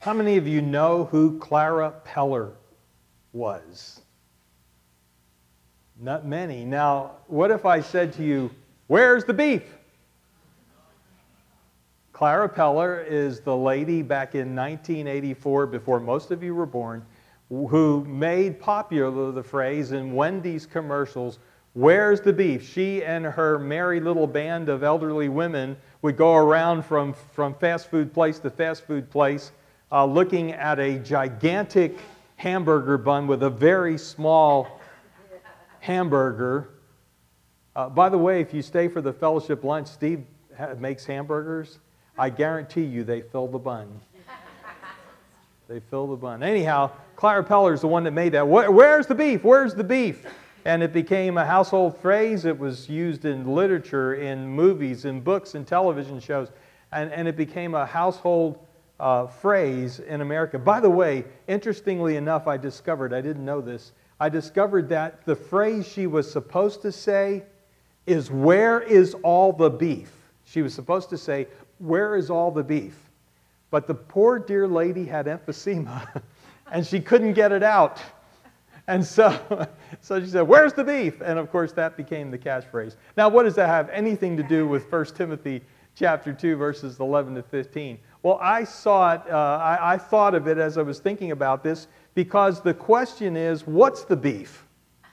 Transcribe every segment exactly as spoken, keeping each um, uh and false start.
How many of you know who Clara Peller was? Not many. Now, what if I said to you, where's the beef? Clara Peller is the lady back in nineteen eighty-four, before most of you were born, who made popular the phrase in Wendy's commercials, where's the beef? She and her merry little band of elderly women would go around from, from fast food place to fast food place, uh, looking at a gigantic hamburger bun with a very small hamburger. Uh, by the way, if you stay for the fellowship lunch, Steve ha- makes hamburgers. I guarantee you they fill the bun. They fill the bun. Anyhow, Clara Peller is the one that made that. Where, where's the beef? Where's the beef? And it became a household phrase. It was used in literature, in movies, in books, in television shows. And, and it became a household uh, phrase in America. By the way, interestingly enough, I discovered, I didn't know this, I discovered that the phrase she was supposed to say is, where is all the beef? She was supposed to say, where is all the beef? But the poor dear lady had emphysema, and she couldn't get it out. And so, so she said, where's the beef? And of course, that became the catchphrase. Now, what does that have anything to do with First Timothy chapter two, verses eleven to fifteen? Well, I saw it, uh, I, I thought of it as I was thinking about this, because the question is, what's the beef?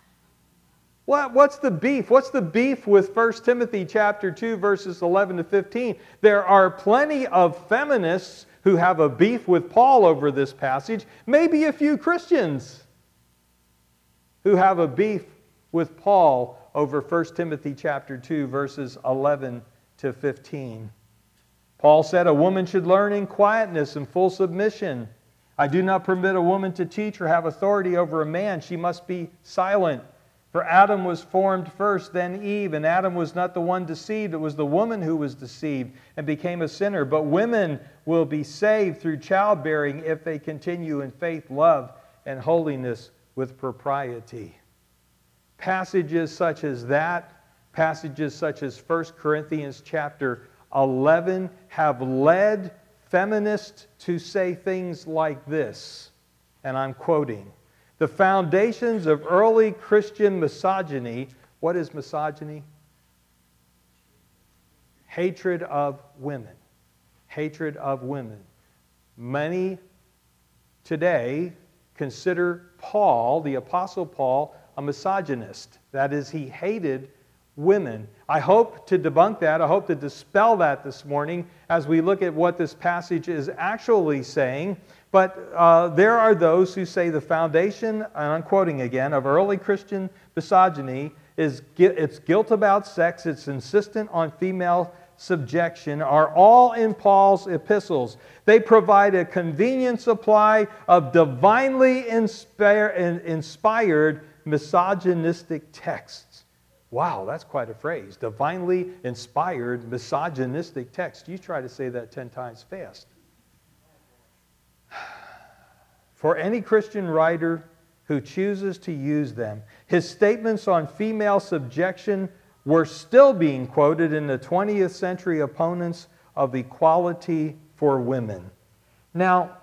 What, what's the beef? What's the beef with First Timothy chapter two, verses eleven to fifteen? There are plenty of feminists who have a beef with Paul over this passage, maybe a few Christians who have a beef with Paul over First Timothy chapter two, verses eleven to fifteen. Paul said, a woman should learn in quietness and full submission. I do not permit a woman to teach or have authority over a man. She must be silent. For Adam was formed first, then Eve, and Adam was not the one deceived. It was the woman who was deceived and became a sinner. But women will be saved through childbearing if they continue in faith, love, and holiness with propriety. Passages such as that, passages such as First Corinthians chapter eleven, have led feminists to say things like this, and I'm quoting, the foundations of early Christian misogyny. What is misogyny? Hatred of women. Hatred of women. Many today consider Paul, the Apostle Paul, a misogynist. That is, he hated women. I hope to debunk that. I hope to dispel that this morning as we look at what this passage is actually saying. But uh, there are those who say the foundation, and I'm quoting again, of early Christian misogyny is its guilt about sex, it's insistent on female subjection, are all in Paul's epistles. They provide a convenient supply of divinely inspire, inspired misogynistic texts. Wow, that's quite a phrase. Divinely inspired misogynistic text. You try to say that ten times fast. For any Christian writer who chooses to use them, his statements on female subjection were still being quoted in the twentieth century opponents of equality for women. Now,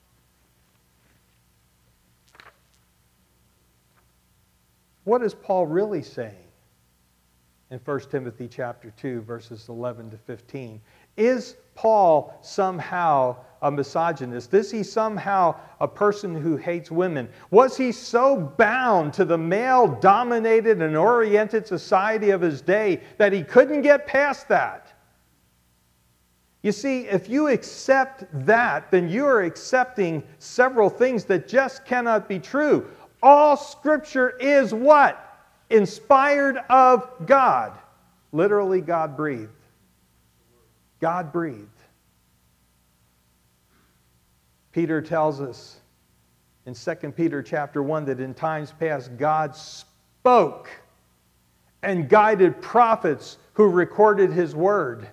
what is Paul really saying in First Timothy chapter two, verses eleven to fifteen? Is Paul somehow a misogynist? Is he somehow a person who hates women? Was he so bound to the male-dominated and oriented society of his day that he couldn't get past that? You see, if you accept that, then you are accepting several things that just cannot be true. All Scripture is what? Inspired of God. Literally, God breathed. God breathed. Peter tells us in Second Peter chapter one that in times past God spoke and guided prophets who recorded His word.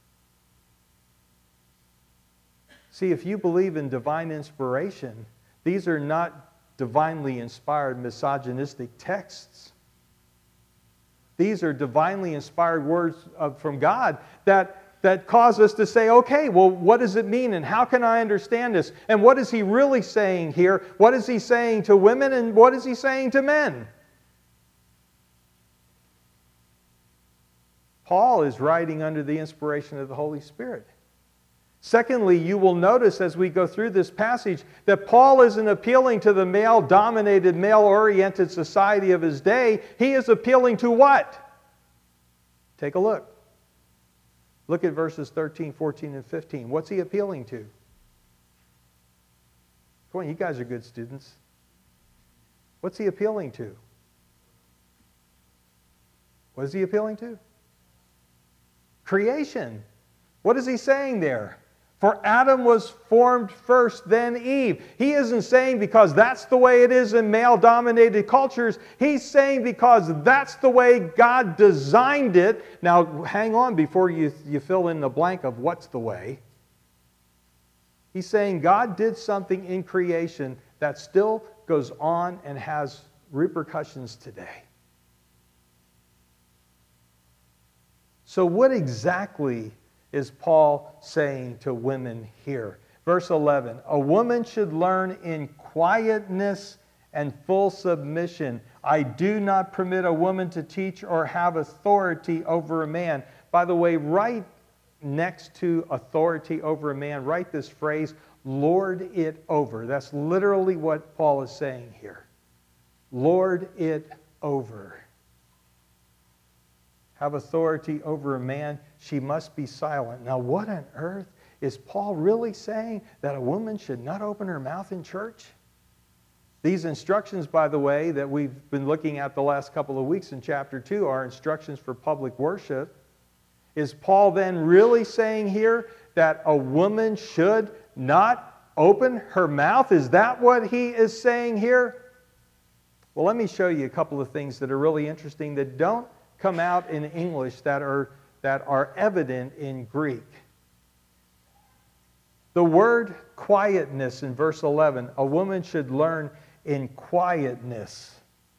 See, if you believe in divine inspiration, these are not divinely inspired misogynistic texts. These are divinely inspired words of, from God that that cause us to say, okay, well, what does it mean and how can I understand this? And what is he really saying here? What is he saying to women and what is he saying to men? Paul is writing under the inspiration of the Holy Spirit. Secondly, you will notice as we go through this passage that Paul isn't appealing to the male-dominated, male-oriented society of his day. He is appealing to what? Take a look. Look at verses thirteen, fourteen, and fifteen. What's he appealing to? Come on, you guys are good students. What's he appealing to? What is he appealing to? Creation. What is he saying there? For Adam was formed first, then Eve. He isn't saying because that's the way it is in male-dominated cultures. He's saying because that's the way God designed it. Now, hang on before you, you fill in the blank of what's the way. He's saying God did something in creation that still goes on and has repercussions today. So what exactly is Paul saying to women here? Verse eleven, a woman should learn in quietness and full submission. I do not permit a woman to teach or have authority over a man. By the way, right next to authority over a man, write this phrase, lord it over. That's literally what Paul is saying here. Lord it over. Have authority over a man, she must be silent. Now, what on earth is Paul really saying? That a woman should not open her mouth in church? These instructions, by the way, that we've been looking at the last couple of weeks in chapter two are instructions for public worship. Is Paul then really saying here that a woman should not open her mouth? Is that what he is saying here? Well, let me show you a couple of things that are really interesting that don't come out in English that are, that are evident in Greek. The word quietness in verse eleven, a woman should learn in quietness.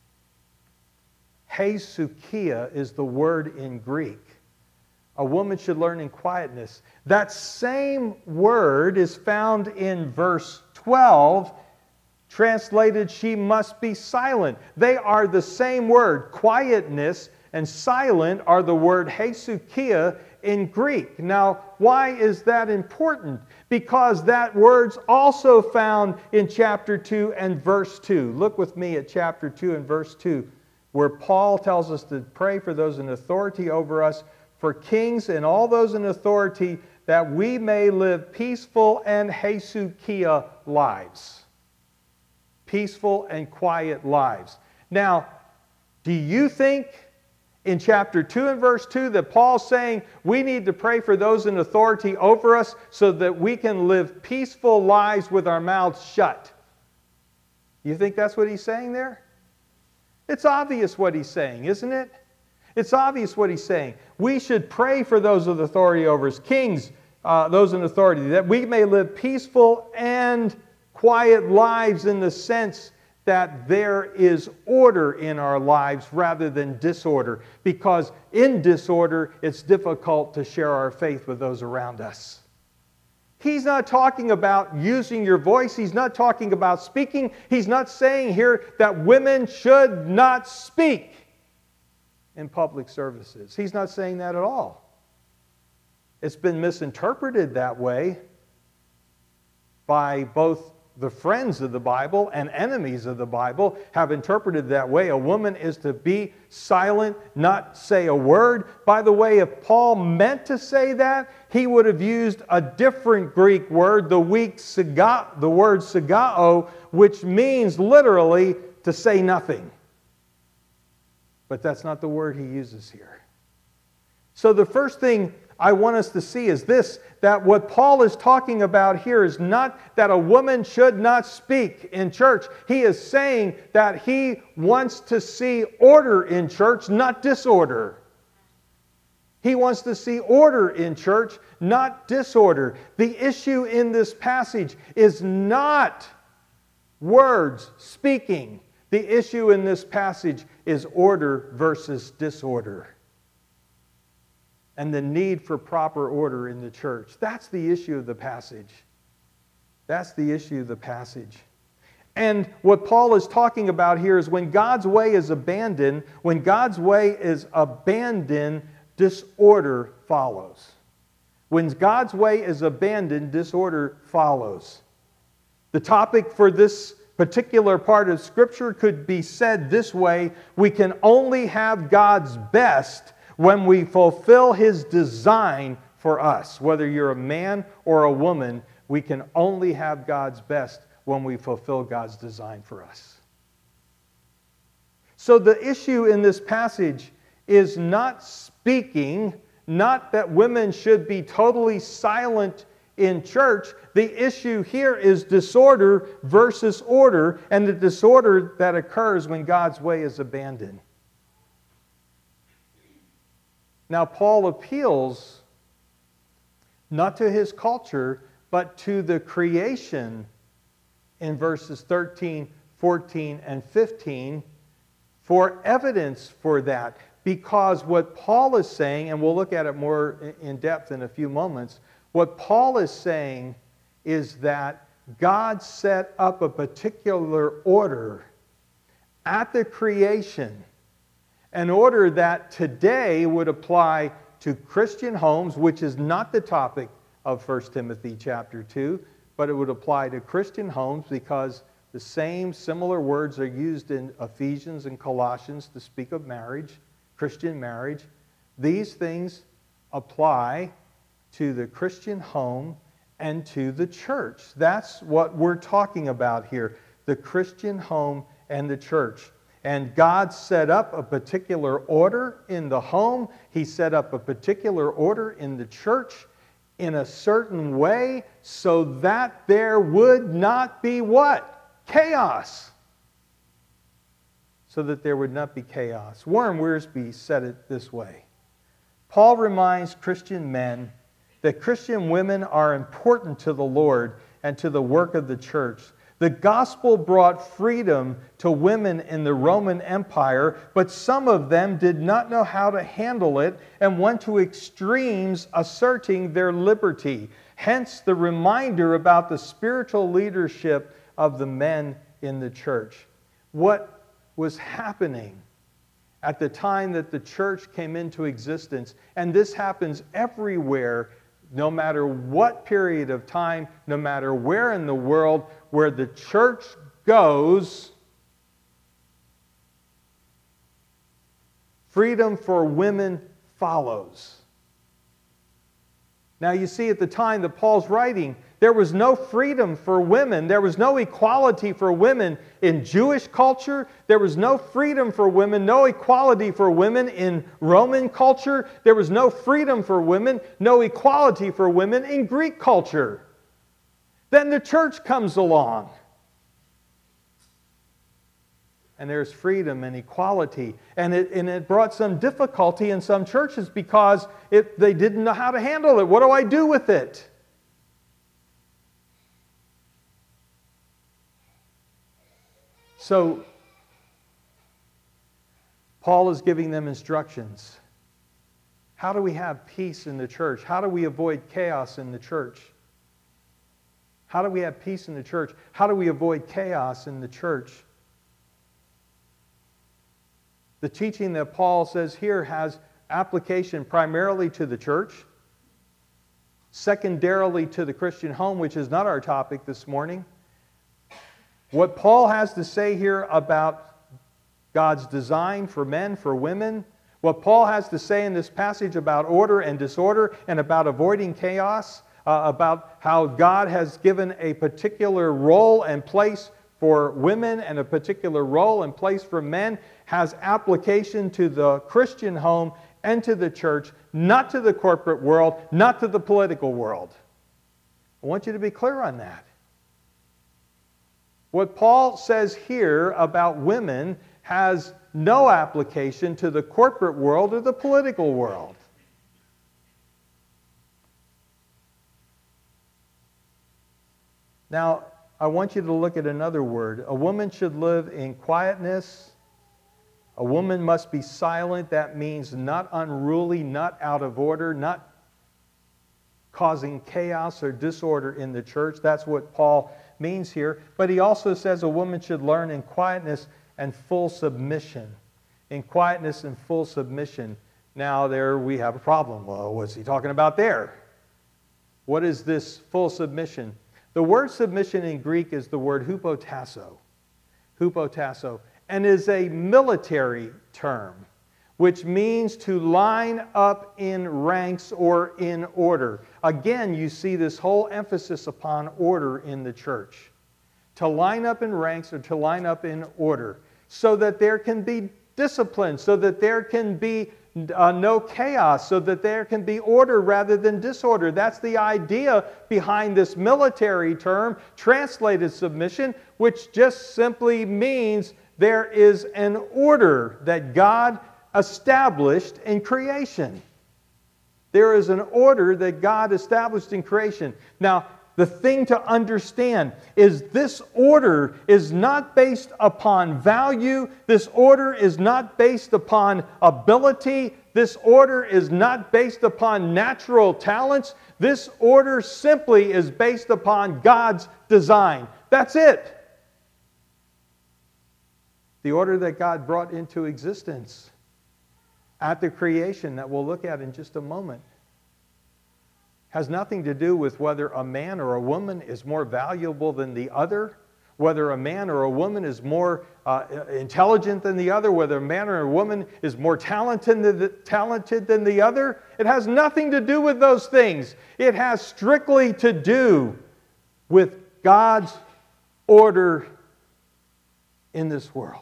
Hesukia is the word in Greek. A woman should learn in quietness. That same word is found in verse twelve, translated, she must be silent. They are the same word, quietness, and silent are the word hesukia in Greek. Now, why is that important? Because that word's also found in chapter two and verse two. Look with me at chapter two and verse two, where Paul tells us to pray for those in authority over us, for kings and all those in authority, that we may live peaceful and hesukia lives. Peaceful and quiet lives. Now, do you think in chapter two and verse two that Paul's saying we need to pray for those in authority over us so that we can live peaceful lives with our mouths shut? You think that's what he's saying there? It's obvious what he's saying, isn't it? It's obvious what he's saying. We should pray for those with authority over us, kings, uh, those in authority, that we may live peaceful and quiet lives in the sense that there is order in our lives rather than disorder. Because in disorder, it's difficult to share our faith with those around us. He's not talking about using your voice. He's not talking about speaking. He's not saying here that women should not speak in public services. He's not saying that at all. It's been misinterpreted that way by both the friends of the Bible and enemies of the Bible have interpreted that way. A woman is to be silent, not say a word. By the way, if Paul meant to say that, he would have used a different Greek word, the weak saga, the word sagao, which means literally to say nothing. But that's not the word he uses here. So the first thing I want us to see is this, that what Paul is talking about here is not that a woman should not speak in church. He is saying that he wants to see order in church, not disorder. He wants to see order in church, not disorder. The issue in this passage is not words, speaking. The issue in this passage is order versus disorder. and the need for proper order in the church. That's the issue of the passage. That's the issue of the passage. And what Paul is talking about here is when God's way is abandoned, when God's way is abandoned, disorder follows. When God's way is abandoned, disorder follows. The topic for this particular part of Scripture could be said this way: we can only have God's best when we fulfill His design for us. Whether you're a man or a woman, we can only have God's best when we fulfill God's design for us. So the issue in this passage is not speaking, not that women should be totally silent in church. The issue here is disorder versus order, and the disorder that occurs when God's way is abandoned. Now, Paul appeals not to his culture, but to the creation in verses thirteen, fourteen, and fifteen for evidence for that. Because what Paul is saying, and we'll look at it more in depth in a few moments, what Paul is saying is that God set up a particular order at the creation, an order that today would apply to Christian homes, which is not the topic of First Timothy chapter two, but it would apply to Christian homes because the same similar words are used in Ephesians and Colossians to speak of marriage, Christian marriage. These things apply to the Christian home and to the church. That's what we're talking about here, the Christian home and the church. And God set up a particular order in the home. He set up a particular order in the church in a certain way so that there would not be what? Chaos. So that there would not be chaos. Warren Wiersbe said it this way: Paul reminds Christian men that Christian women are important to the Lord and to the work of the church. The gospel brought freedom to women in the Roman Empire, but some of them did not know how to handle it and went to extremes asserting their liberty. Hence the reminder about the spiritual leadership of the men in the church. What was happening at the time that the church came into existence, and this happens everywhere, no matter what period of time, no matter where in the world, where the church goes, freedom for women follows. Now you see, at the time that Paul's writing, there was no freedom for women. There was no equality for women in Jewish culture. There was no freedom for women, no equality for women in Roman culture. There was no freedom for women, no equality for women in Greek culture. Then the church comes along. And there's freedom and equality. And it, and it brought some difficulty in some churches because it, they didn't know how to handle it. What do I do with it? So, Paul is giving them instructions. How do we have peace in the church? How do we avoid chaos in the church? How do we have peace in the church? How do we avoid chaos in the church? The teaching that Paul says here has application primarily to the church, secondarily to the Christian home, which is not our topic this morning. What Paul has to say here about God's design for men, for women, what Paul has to say in this passage about order and disorder and about avoiding chaos, uh, about how God has given a particular role and place for women and a particular role and place for men, has application to the Christian home and to the church, not to the corporate world, not to the political world. I want you to be clear on that. What Paul says here about women has no application to the corporate world or the political world. Now, I want you to look at another word. A woman should live in quietness A woman must be silent. That means not unruly, not out of order, not causing chaos or disorder in the church. That's what Paul means here. But he also says a woman should learn in quietness and full submission. In quietness and full submission. Now there we have a problem. Well, what's he talking about there? What is this full submission? The word submission in Greek is the word hupotasso. Hupotasso. And is a military term, which means to line up in ranks or in order. Again, you see this whole emphasis upon order in the church. To line up in ranks or to line up in order, so that there can be discipline, so that there can be uh, no chaos, so that there can be order rather than disorder. That's the idea behind this military term, translated submission, which just simply means there is an order that God established in creation. There is an order that God established in creation. Now, the thing to understand is this order is not based upon value. This order is not based upon ability. This order is not based upon natural talents. This order simply is based upon God's design. That's it. The order that God brought into existence at the creation that we'll look at in just a moment has nothing to do with whether a man or a woman is more valuable than the other, whether a man or a woman is more uh, intelligent than the other, whether a man or a woman is more talented than, the, talented than the other. It has nothing to do with those things. It has strictly to do with God's order in this world,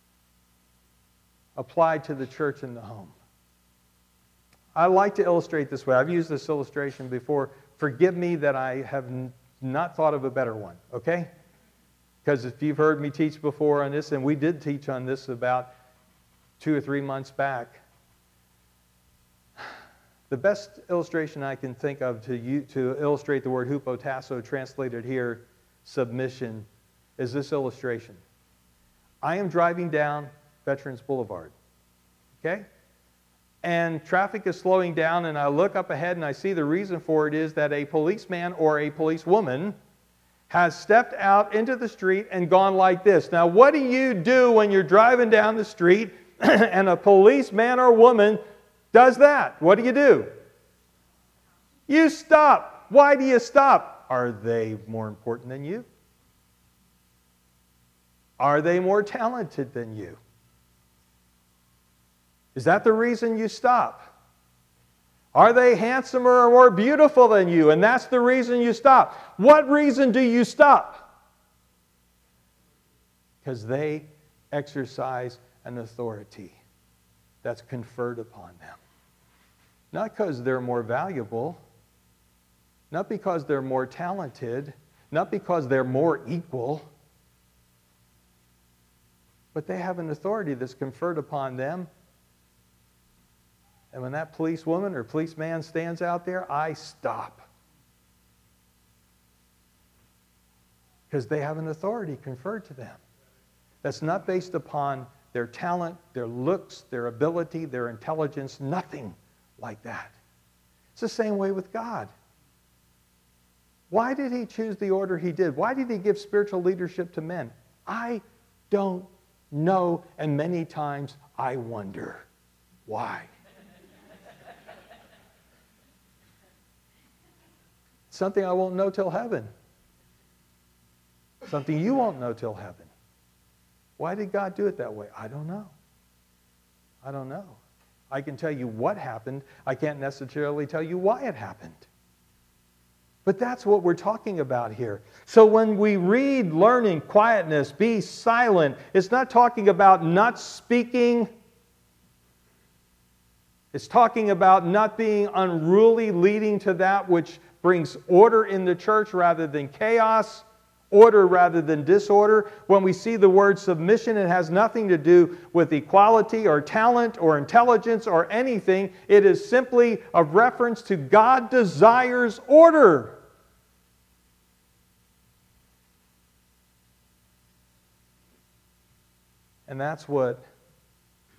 applied to the church and the home. I like to illustrate this way. I've used this illustration before. Forgive me that I have n- not thought of a better one, okay? Because if you've heard me teach before on this, and we did teach on this about two or three months back, the best illustration I can think of to, you, to illustrate the word hupotasso, translated here, submission, is this illustration. I am driving down Veterans Boulevard, okay? And traffic is slowing down, and I look up ahead and I see the reason for it is that a policeman or a policewoman has stepped out into the street and gone like this. Now, what do you do when you're driving down the street and a policeman or woman does that? What do you do? You stop. Why do you stop? Are they more important than you? Are they more talented than you? Is that the reason you stop? Are they handsomer or more beautiful than you? And that's the reason you stop. What reason do you stop? Because they exercise an authority that's conferred upon them. Not because they're more valuable, not because they're more talented, not because they're more equal, but they have an authority that's conferred upon them. And when that policewoman or policeman stands out there, I stop. Because they have an authority conferred to them. That's not based upon their talent, their looks, their ability, their intelligence, nothing like that. It's the same way with God. Why did he choose the order he did? Why did he give spiritual leadership to men? I don't know, and many times I wonder why. Something I won't know till heaven. Something you won't know till heaven. Why did God do it that way? I don't know. I don't know. I can tell you what happened. I can't necessarily tell you why it happened. But that's what we're talking about here. So when we read learning, quietness, be silent, it's not talking about not speaking. It's talking about not being unruly, leading to that which brings order in the church rather than chaos, order rather than disorder. When we see the word submission, it has nothing to do with equality or talent or intelligence or anything. It is simply a reference to God desires order. And that's what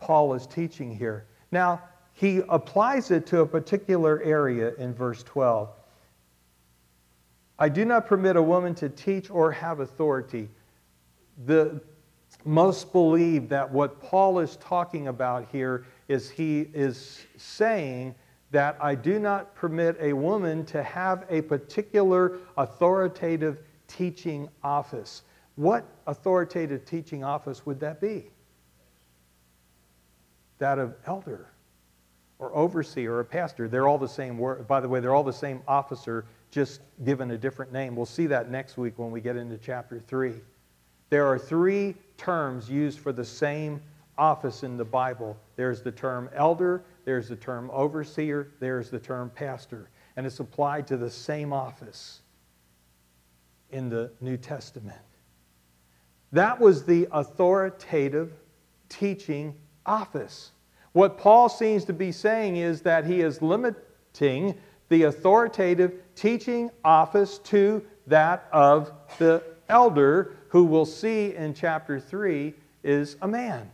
Paul is teaching here. Now, he applies it to a particular area in verse twelve. I do not permit a woman to teach or have authority. The most believe that what Paul is talking about here is he is saying that I do not permit a woman to have a particular authoritative teaching office. What authoritative teaching office would that be? That of elder or overseer or pastor. They're all the same word. By the way, they're all the same officer, just given a different name. We'll see that next week when we get into chapter three. There are three terms used for the same office in the Bible. There's the term elder, there's the term overseer, there's the term pastor. And it's applied to the same office in the New Testament. That was the authoritative teaching office. What Paul seems to be saying is that he is limiting the authoritative teaching office to that of the elder, who we'll see in chapter three is a man.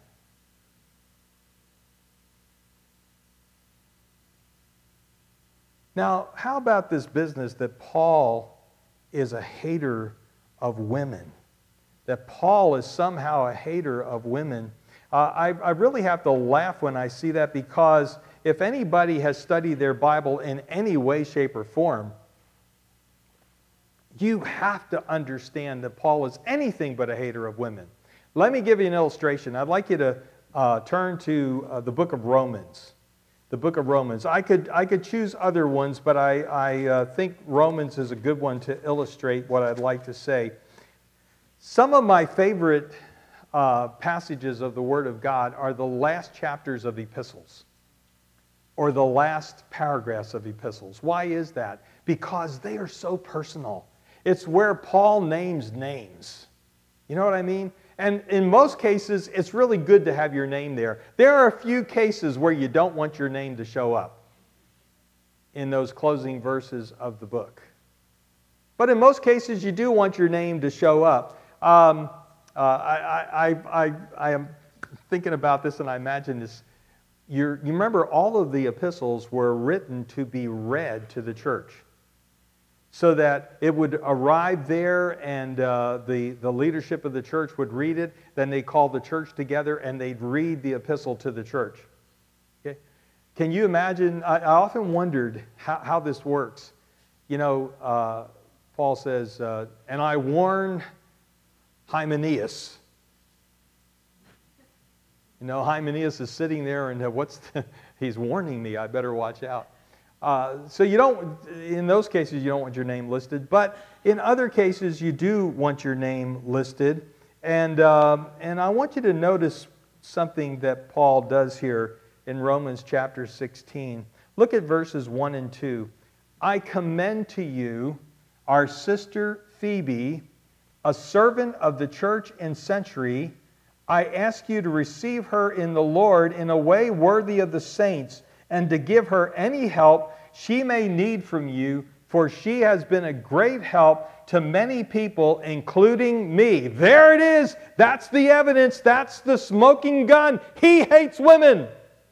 Now, how about this business that Paul is a hater of women? That Paul is somehow a hater of women? Uh, I, I really have to laugh when I see that, because if anybody has studied their Bible in any way, shape, or form, you have to understand that Paul is anything but a hater of women. Let me give you an illustration. I'd like you to uh, turn to uh, the book of Romans. The book of Romans. I could, I could choose other ones, but I, I uh, think Romans is a good one to illustrate what I'd like to say. Some of my favorite uh, passages of the Word of God are the last chapters of epistles, or the last paragraphs of epistles. Why is that? Because they are so personal. It's where Paul names names. You know what I mean? And in most cases, it's really good to have your name there. There are a few cases where you don't want your name to show up in those closing verses of the book. But in most cases, you do want your name to show up. Um, uh, I, I, I, I am thinking about this, and I imagine this. You're, you remember all of the epistles were written to be read to the church, so that it would arrive there, and uh, the, the leadership of the church would read it. Then they called the church together and they'd read the epistle to the church. Okay? Can you imagine? I, I often wondered how, how this works. You know, uh, Paul says, uh, and I warn Hymenaeus. You know, Hymenaeus is sitting there, and uh, what's the, he's warning me, I better watch out. Uh, so you don't, in those cases, you don't want your name listed, but in other cases, you do want your name listed. And, um, and I want you to notice something that Paul does here in Romans chapter sixteen. Look at verses one and two. I commend to you our sister Phoebe, a servant of the church in Century. I ask you to receive her in the Lord in a way worthy of the saints, and to give her any help she may need from you, for she has been a great help to many people, including me. There it is. That's the evidence. That's the smoking gun. He hates women.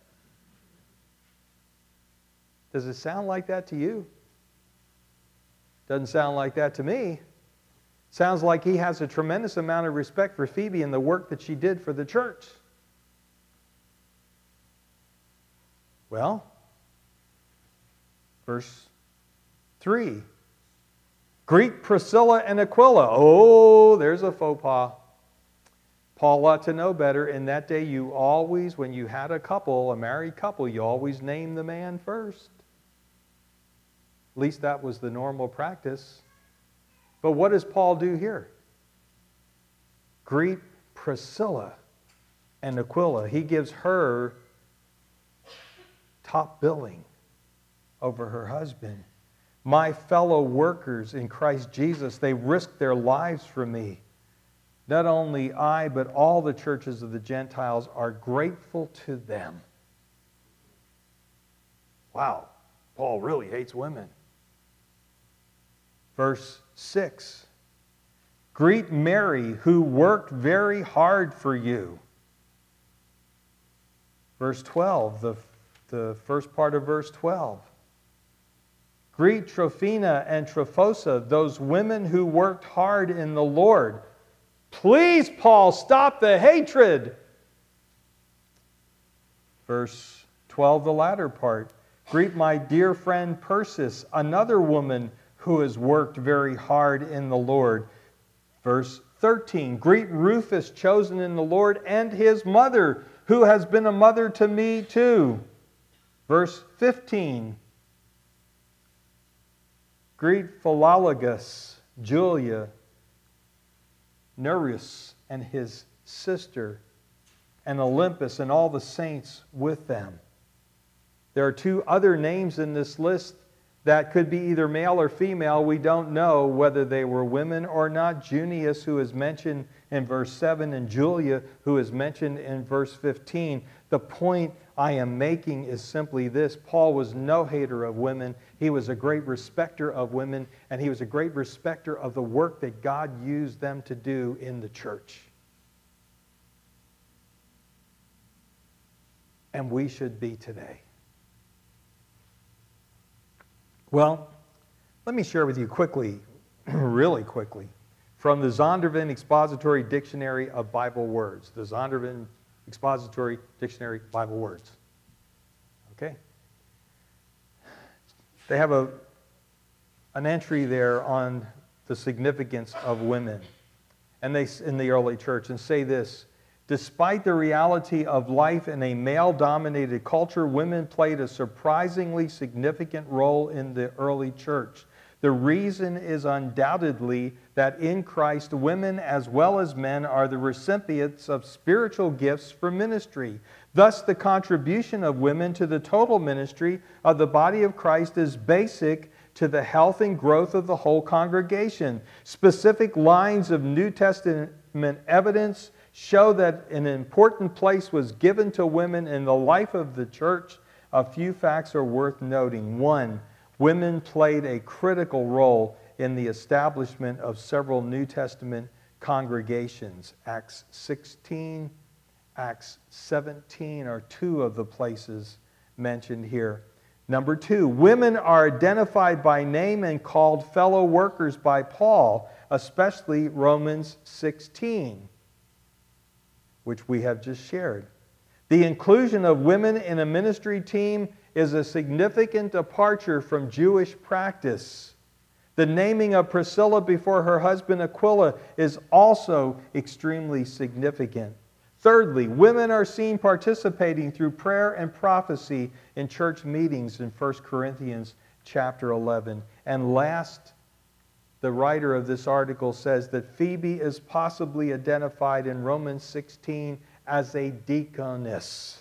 Does it sound like that to you? Doesn't sound like that to me. Sounds like he has a tremendous amount of respect for Phoebe and the work that she did for the church. Well, verse three. Greet Priscilla and Aquila. Oh, there's a faux pas. Paul ought to know better. In that day, you always, when you had a couple, a married couple, you always named the man first. At least that was the normal practice. But what does Paul do here? Greet Priscilla and Aquila. He gives her top billing over her husband. My fellow workers in Christ Jesus, they risked their lives for me. Not only I, but all the churches of the Gentiles are grateful to them. Wow, Paul really hates women. Verse six. Greet Mary, who worked very hard for you. Verse twelve, the, the first part of verse twelve. Greet Trophiena and Trophosa, those women who worked hard in the Lord. Please, Paul, stop the hatred. Verse twelve, the latter part. Greet my dear friend Persis, another woman who has worked very hard in the Lord. Verse thirteen, greet Rufus, chosen in the Lord, and his mother, who has been a mother to me too. Verse fifteen, greet Philologus, Julia, Nereus, and his sister, and Olympus, and all the saints with them. There are two other names in this list that could be either male or female. We don't know whether they were women or not. Junius, who is mentioned in verse seven, and Julia, who is mentioned in verse fifteen. The point I am making is simply this. Paul was no hater of women. He was a great respecter of women, and he was a great respecter of the work that God used them to do in the church. And we should be today. Well, let me share with you quickly, really quickly, from the Zondervan Expository Dictionary of Bible Words. The Zondervan Expository Dictionary of Bible Words. Okay? They have a, an entry there on the significance of women and they in the early church, and say this: despite the reality of life in a male-dominated culture, women played a surprisingly significant role in the early church. The reason is undoubtedly that in Christ, women as well as men are the recipients of spiritual gifts for ministry. Thus, the contribution of women to the total ministry of the body of Christ is basic to the health and growth of the whole congregation. Specific lines of New Testament evidence show that an important place was given to women in the life of the church. A few facts are worth noting. One, women played a critical role in the establishment of several New Testament congregations. Acts sixteen, Acts seventeen are two of the places mentioned here. Number two, women are identified by name and called fellow workers by Paul, especially Romans sixteen. Which we have just shared. The inclusion of women in a ministry team is a significant departure from Jewish practice. The naming of Priscilla before her husband Aquila is also extremely significant. Thirdly, women are seen participating through prayer and prophecy in church meetings in First Corinthians chapter eleven. And last, the writer of this article says that Phoebe is possibly identified in Romans sixteen as a deaconess.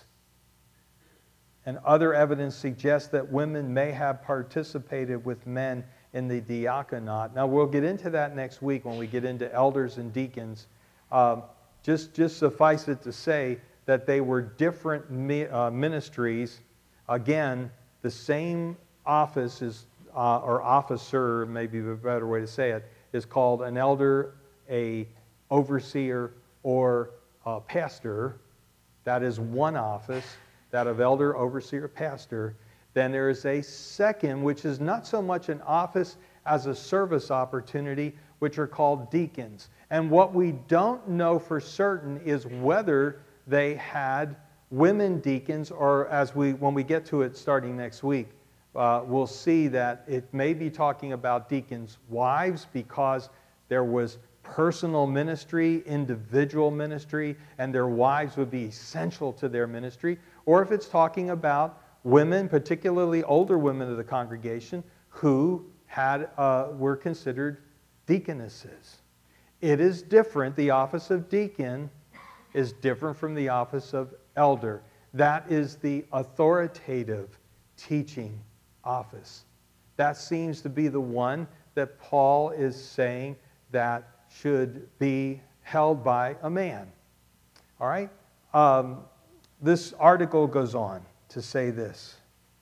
And other evidence suggests that women may have participated with men in the diaconate. Now, we'll get into that next week when we get into elders and deacons. Um, just, just suffice it to say that they were different mi- uh, ministries. Again, the same office is Uh, or officer, maybe a better way to say it, is called an elder, a overseer, or a pastor. That is one office, that of elder, overseer, pastor. Then there is a second, which is not so much an office as a service opportunity, which are called deacons. And what we don't know for certain is whether they had women deacons, or as we, when we get to it starting next week, Uh, we'll see that it may be talking about deacons' wives because there was personal ministry, individual ministry, and their wives would be essential to their ministry. Or if it's talking about women, particularly older women of the congregation, who had uh, were considered deaconesses. It is different. The office of deacon is different from the office of elder. That is the authoritative teaching office. That seems to be the one that Paul is saying that should be held by a man. All right? Um, this article goes on to say this.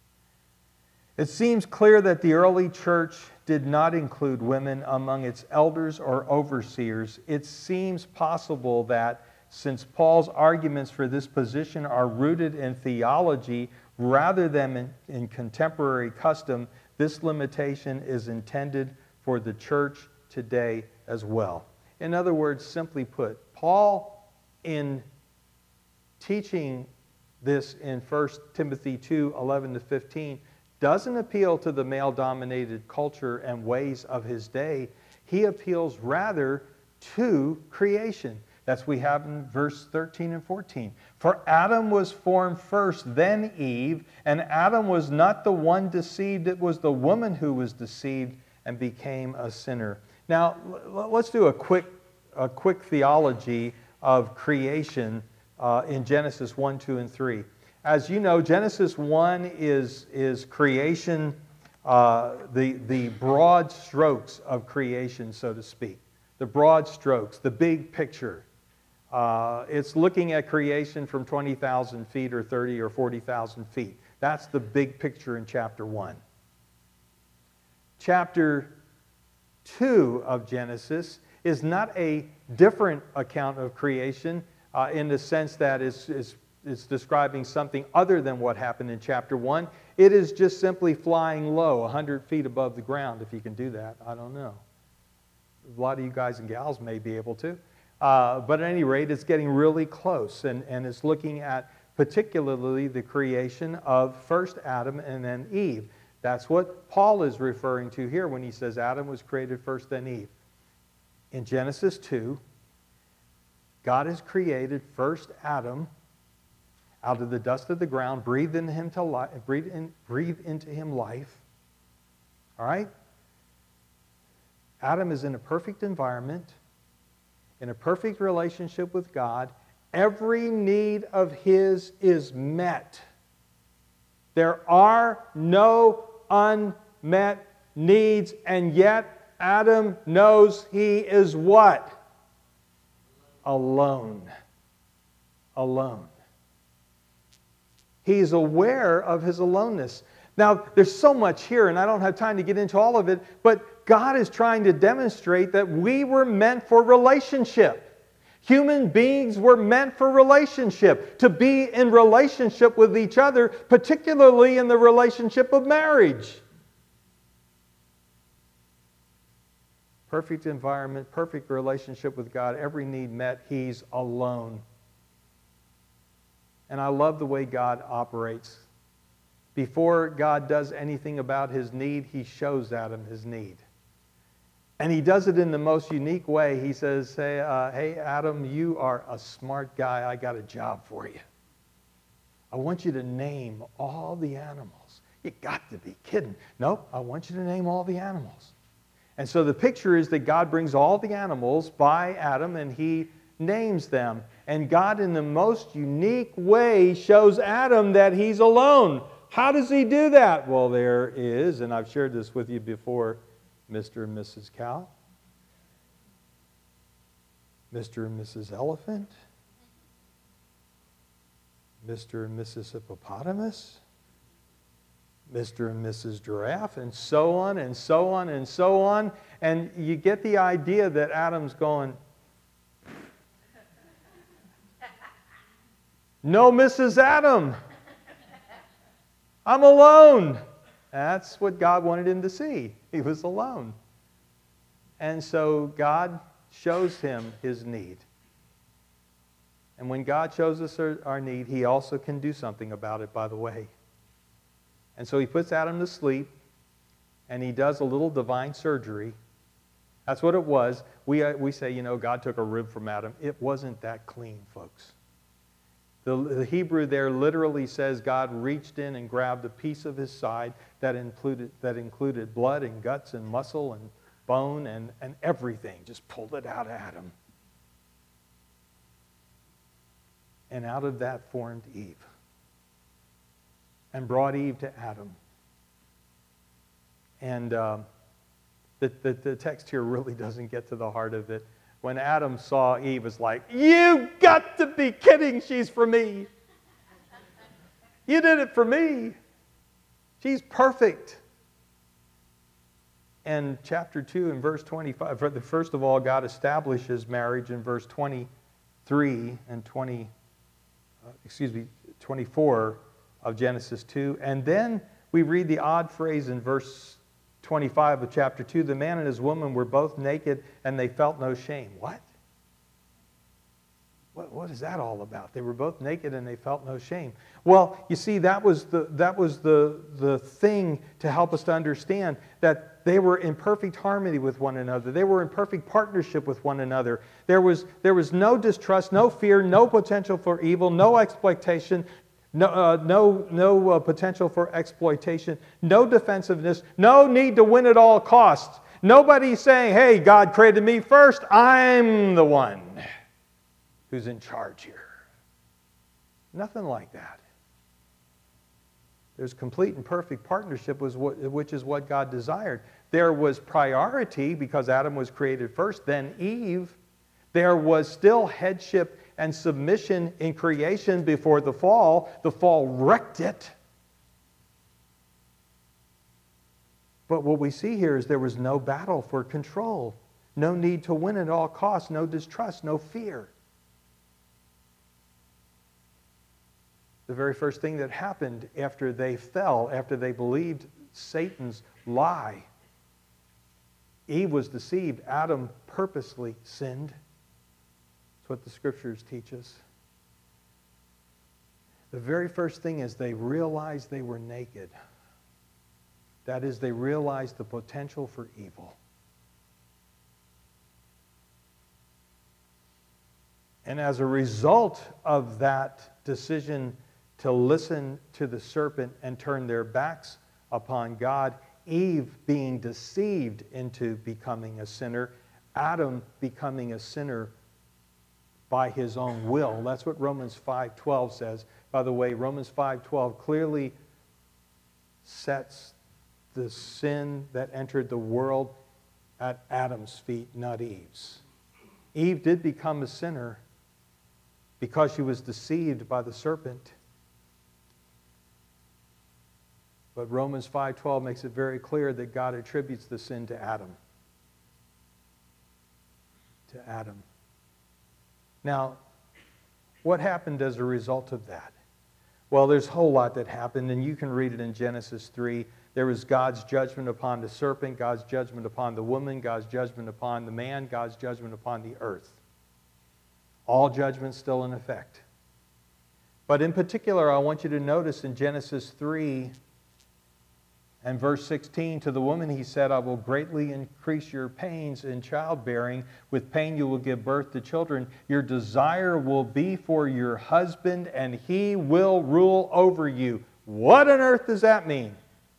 It seems clear that the early church did not include women among its elders or overseers. It seems possible that since Paul's arguments for this position are rooted in theology rather than in, in contemporary custom, this limitation is intended for the church today as well. In other words, simply put, Paul, in teaching this in First Timothy two, eleven to fifteen, doesn't appeal to the male-dominated culture and ways of his day. He appeals rather to creation. That's what we have in verse thirteen and fourteen. For Adam was formed first, then Eve, and Adam was not the one deceived, it was the woman who was deceived and became a sinner. Now, let's do a quick, a quick theology of creation uh, in Genesis one, two, and three. As you know, Genesis one is, is creation, uh, the, the broad strokes of creation, so to speak. The broad strokes, the big picture. Uh, it's looking at creation from twenty thousand feet or thirty or forty thousand feet. That's the big picture in chapter one. Chapter two of Genesis is not a different account of creation uh, in the sense that it's, it's, it's describing something other than what happened in chapter one. It is just simply flying low, one hundred feet above the ground, if you can do that. I don't know. A lot of you guys and gals may be able to. Uh, but at any rate, it's getting really close, and, and it's looking at particularly the creation of first Adam and then Eve. That's what Paul is referring to here when he says Adam was created first, then Eve. In Genesis two, God has created first Adam out of the dust of the ground, breathed into him to life, breathed, in, breathed into him life. All right? Adam is in a perfect environment, in a perfect relationship with God. Every need of his is met. There are no unmet needs, and yet Adam knows he is what? Alone. Alone. He's aware of his aloneness. Now, there's so much here, and I don't have time to get into all of it, but God is trying to demonstrate that we were meant for relationship. Human beings were meant for relationship, to be in relationship with each other, particularly in the relationship of marriage. Perfect environment, perfect relationship with God, every need met, he's alone. And I love the way God operates. Before God does anything about his need, he shows Adam his need. And he does it in the most unique way. He says, hey, uh, hey, Adam, you are a smart guy. I got a job for you. I want you to name all the animals. You got to be kidding. Nope, I want you to name all the animals. And so the picture is that God brings all the animals by Adam and he names them. And God, in the most unique way, shows Adam that he's alone. How does he do that? Well, there is, and I've shared this with you before, Mister and Missus Cow, Mister and Missus Elephant, Mister and Missus Hippopotamus, Mister and Missus Giraffe, and so on and so on and so on. And you get the idea that Adam's going, no Missus Adam. I'm alone. That's what God wanted him to see. He was alone. And so God shows him his need. And when God shows us our, our need, he also can do something about it, by the way. And so he puts Adam to sleep, and he does a little divine surgery. That's what it was. We, uh, we say, you know, God took a rib from Adam. It wasn't that clean, folks. The, the Hebrew there literally says God reached in and grabbed a piece of his side that included, that included blood and guts and muscle and bone and, and everything. Just pulled it out of Adam. And out of that formed Eve. And brought Eve to Adam. And um, the, the, the text here really doesn't get to the heart of it. When Adam saw Eve, it was like, you got to be kidding, she's for me. You did it for me. She's perfect. And chapter two and verse twenty-five, first of all, God establishes marriage in verse twenty three and twenty, uh, excuse me, twenty-four of Genesis two. And then we read the odd phrase in verse twenty-five of chapter two. The man and his woman were both naked and they felt no shame. What? What, what is that all about? They were both naked and they felt no shame. Well, you see, that was the that was the the thing to help us to understand that they were in perfect harmony with one another. They were in perfect partnership with one another. There was there was no distrust, no fear, no potential for evil, no exploitation, no uh, no no uh, potential for exploitation, no defensiveness, no need to win at all costs. Nobody saying, "Hey, God created me first. I'm the one who's in charge here." Nothing like that. There's complete and perfect partnership, which is what God desired. There was priority because Adam was created first, then Eve. There was still headship and submission in creation before the fall. The fall wrecked it. But what we see here is there was no battle for control. No need to win at all costs. No distrust, no fear. The very first thing that happened after they fell, after they believed Satan's lie, Eve was deceived. Adam purposely sinned. That's what the Scriptures teach us. The very first thing is they realized they were naked. That is, they realized the potential for evil. And as a result of that decision to listen to the serpent and turn their backs upon God, Eve being deceived into becoming a sinner, Adam becoming a sinner by his own will. That's what Romans five twelve says. By the way, Romans five twelve clearly sets the sin that entered the world at Adam's feet, not Eve's. Eve did become a sinner because she was deceived by the serpent. But Romans five twelve makes it very clear that God attributes the sin to Adam. To Adam. Now, what happened as a result of that? Well, there's a whole lot that happened, and you can read it in Genesis three. There was God's judgment upon the serpent, God's judgment upon the woman, God's judgment upon the man, God's judgment upon the earth. All judgments still in effect. But in particular, I want you to notice in Genesis three and verse sixteen, to the woman he said, I will greatly increase your pains in childbearing. With pain you will give birth to children. Your desire will be for your husband, and he will rule over you. What on earth does that mean?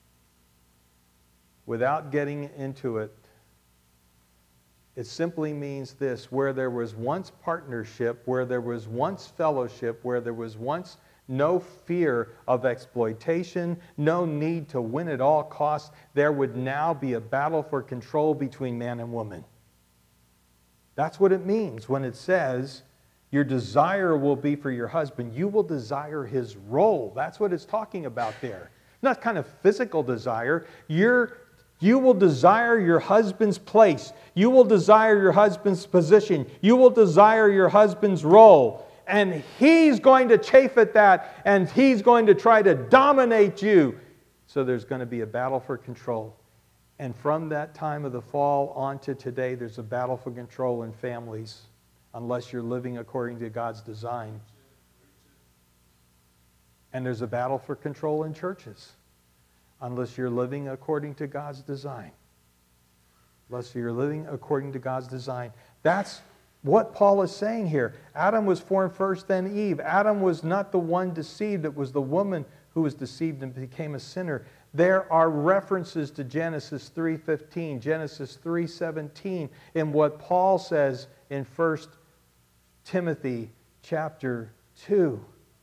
Without getting into it, it simply means this: where there was once partnership, where there was once fellowship, where there was once no fear of exploitation, no need to win at all costs, there would now be a battle for control between man and woman. That's what it means when it says, your desire will be for your husband. You will desire his role. That's what it's talking about there. Not kind of physical desire. You're You will desire your husband's place. You will desire your husband's position. You will desire your husband's role. And he's going to chafe at that, and he's going to try to dominate you. So there's going to be a battle for control. And from that time of the fall on to today, there's a battle for control in families, unless you're living according to God's design. And there's a battle for control in churches, unless you're living according to God's design. Unless you're living according to God's design. That's what Paul is saying here. Adam was formed first, then Eve. Adam was not the one deceived. It was the woman who was deceived and became a sinner. There are references to Genesis three fifteen, Genesis three seventeen, in what Paul says in First Timothy chapter two.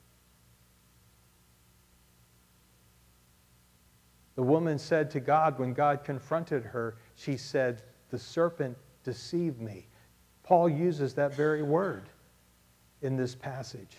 The woman said to God, when God confronted her, she said, the serpent deceived me. Paul uses that very word in this passage.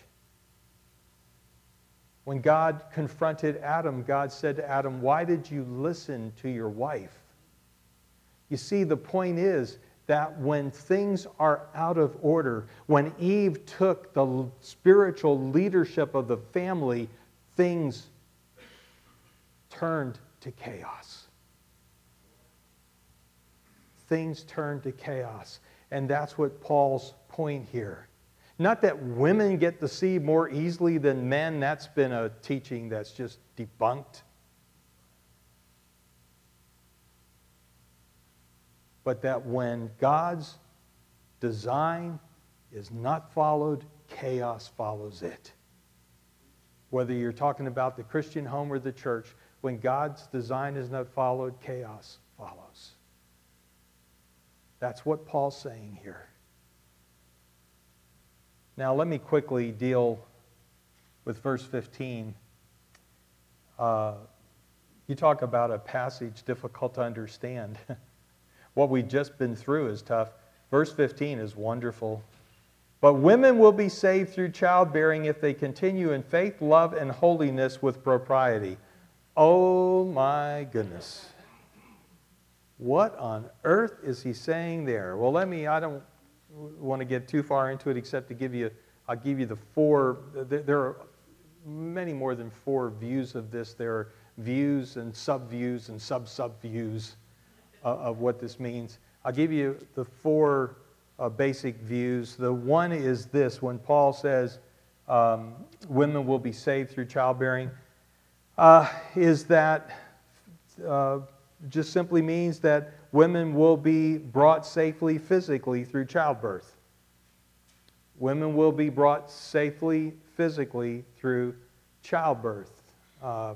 When God confronted Adam, God said to Adam, why did you listen to your wife? You see, the point is that when things are out of order, when Eve took the spiritual leadership of the family, things turned to chaos. Things turned to chaos. And that's what Paul's point here. Not that women get deceived more easily than men. That's been a teaching that's just debunked. But that when God's design is not followed, chaos follows it. Whether you're talking about the Christian home or the church, when God's design is not followed, chaos follows. That's what Paul's saying here. Now, let me quickly deal with verse fifteen. Uh, you talk about a passage difficult to understand. What we've just been through is tough. Verse fifteen is wonderful. But women will be saved through childbearing if they continue in faith, love, and holiness with propriety. Oh my goodness. What on earth is he saying there? Well, let me, I don't want to get too far into it except to give you, I'll give you the four, there are many more than four views of this. There are views and sub-views and sub-sub-views of what this means. I'll give you the four uh, basic views. The one is this: when Paul says um, women will be saved through childbearing, uh, is that uh, just simply means that women will be brought safely physically through childbirth. Women will be brought safely physically through childbirth. Um,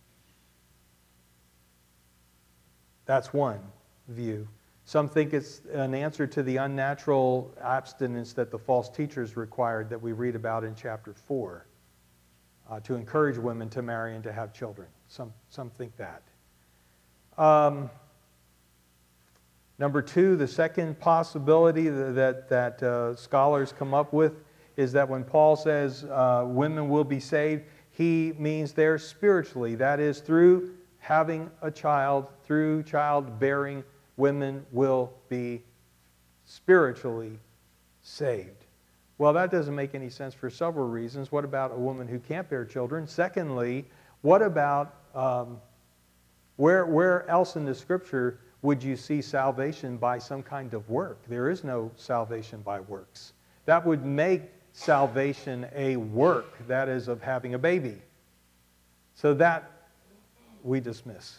That's one view. Some think it's an answer to the unnatural abstinence that the false teachers required that we read about in chapter four, uh, to encourage women to marry and to have children. Some, some think that. Um, number two, the second possibility that, that uh, scholars come up with is that when Paul says uh, women will be saved, he means there spiritually. That is, through having a child, through childbearing, women will be spiritually saved. Well, that doesn't make any sense for several reasons. What about a woman who can't bear children? Secondly, what about um, where, where else in the Scripture would you see salvation by some kind of work? There is no salvation by works. That would make salvation a work, that is, of having a baby. So that we dismiss.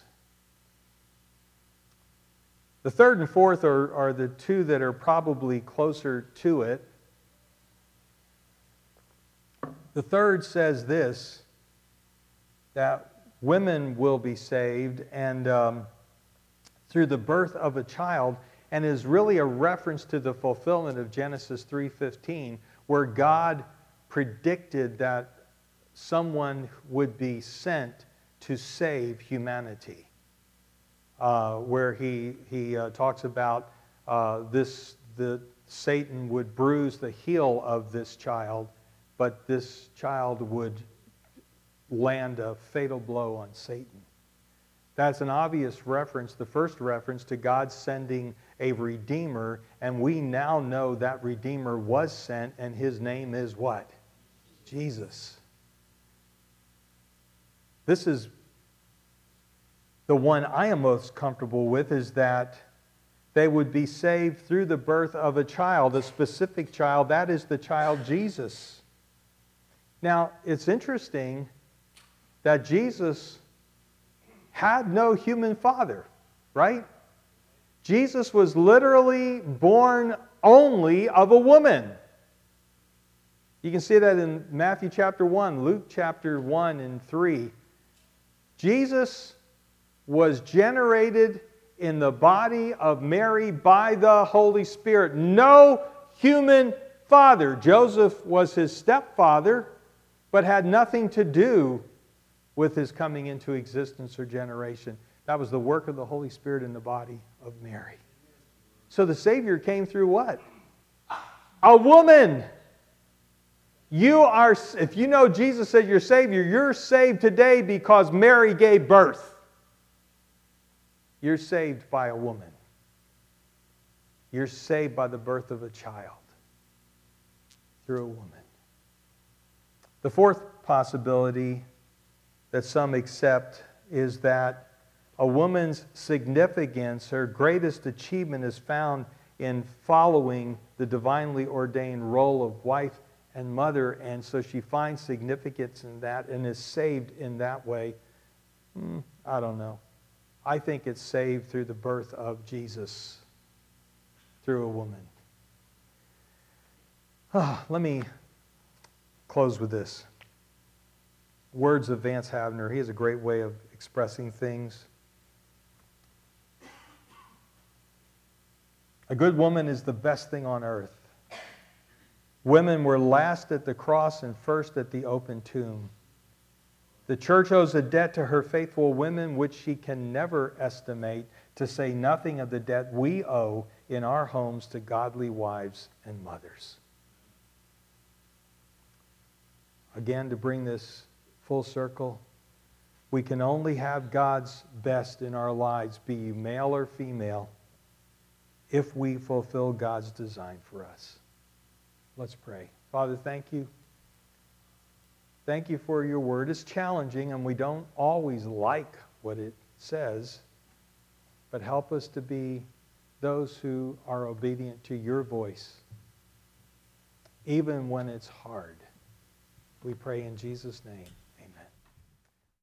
The third and fourth are, are the two that are probably closer to it. The third says this, that women will be saved and um, through the birth of a child, and is really a reference to the fulfillment of Genesis three fifteen, where God predicted that someone would be sent to save humanity. Uh, where he, he uh, talks about uh, this, the Satan would bruise the heel of this child, but this child would land a fatal blow on Satan. That's an obvious reference, the first reference to God sending a Redeemer, and we now know that Redeemer was sent, and his name is what? Jesus. This is the one I am most comfortable with, is that they would be saved through the birth of a child, a specific child. That is the child Jesus. Now, it's interesting that Jesus had no human father, right? Jesus was literally born only of a woman. You can see that in Matthew chapter one, Luke chapter one and three. Jesus was generated in the body of Mary by the Holy Spirit. No human father. Joseph was his stepfather, but had nothing to do with his coming into existence or generation. That was the work of the Holy Spirit in the body of Mary. So the Savior came through what? A woman. You are, if you know Jesus as your Savior, you're saved today because Mary gave birth. You're saved by a woman. You're saved by the birth of a child through a woman. The fourth possibility that some accept is that a woman's significance, her greatest achievement, is found in following the divinely ordained role of wife and mother, and so she finds significance in that and is saved in that way. Hmm, I don't know. I think it's saved through the birth of Jesus through a woman. Ah, let me close with this. Words of Vance Havner. He has a great way of expressing things. A good woman is the best thing on earth. Women were last at the cross and first at the open tomb. The church owes a debt to her faithful women which she can never estimate, to say nothing of the debt we owe in our homes to godly wives and mothers. Again, to bring this full circle, we can only have God's best in our lives, be you male or female, if we fulfill God's design for us. Let's pray. Father, thank you. Thank you for your word. It's challenging, and we don't always like what it says, but help us to be those who are obedient to your voice, even when it's hard. We pray in Jesus' name.